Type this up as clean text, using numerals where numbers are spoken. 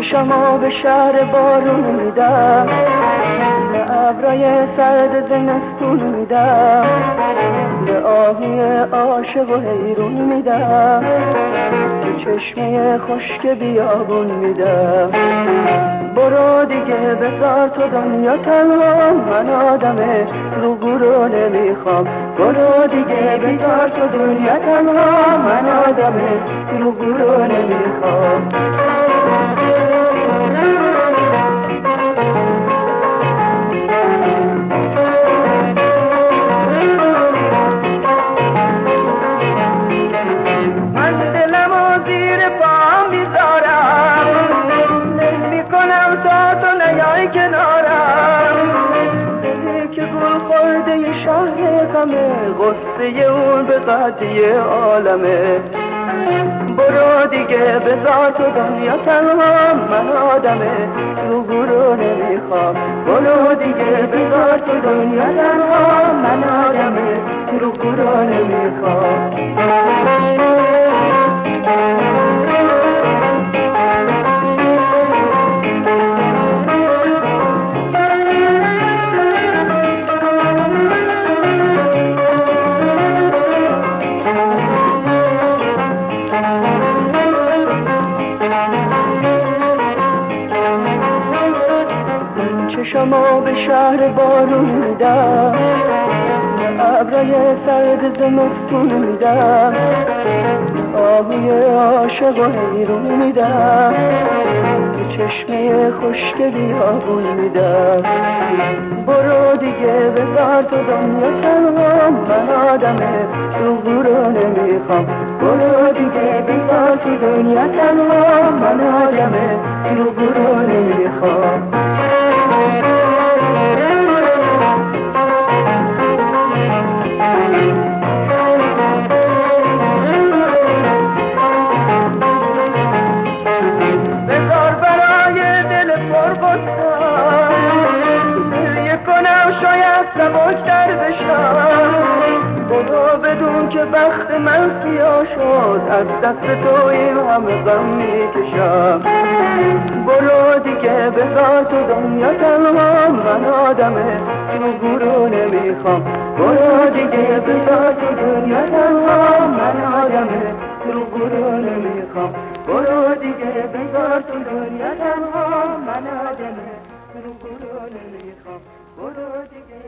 چشمو به شهر بارون میدم، به ابرای سرد زمستون میدم، به آهوی عاشق و حیرون میدم، به چشمه خشک بیابون میدم. برو دیگه بذار تو دنیا تنها، من آدم رو گرو نمیخوام. برو دیگه بذار تو دنیا تنها، من آدم رو گرو نمیخوام. من دلمو زیر پام میذارم، نمیکنم تا تو نیای کنارم. دلی که گل خورده شهر غمه، غصه اون به قضیه عالمه. برو دیگه بذار تو دنیا تنها، من آدم رو گرو نمیخوام. برو دیگه بذار تو دنیا تنها، من آدم رو گرو نمیخوام. چشمو به شهر بارون میدم، به ابرای سرد زمستون میدم، آهوی عاشق و حیرون میدم، به چشمه خشک بیابون میدم. برو دیگه بذار تو دنیا تنها، من آدم رو گرو نمیخوام. برو دیگه بذار تو دنیا تنها، من آدم رو گرو نمیخوام. بذار برای دل پر بستم، گریه کنم شاید سبکتر بشم. برو بدون که بخت من سیاه شد، از دست تو این همه غم میکشم. برو دیگه بذار تو دنیا تنها، من آدم رو گرو نمیخوام. برو دیگه بذار تو دنیا تنها، من آدم رو گرو نمیخوام. برو دیگه بذار تو دنیا تنها، من آدم رو گرو نمیخوام. برو دیگه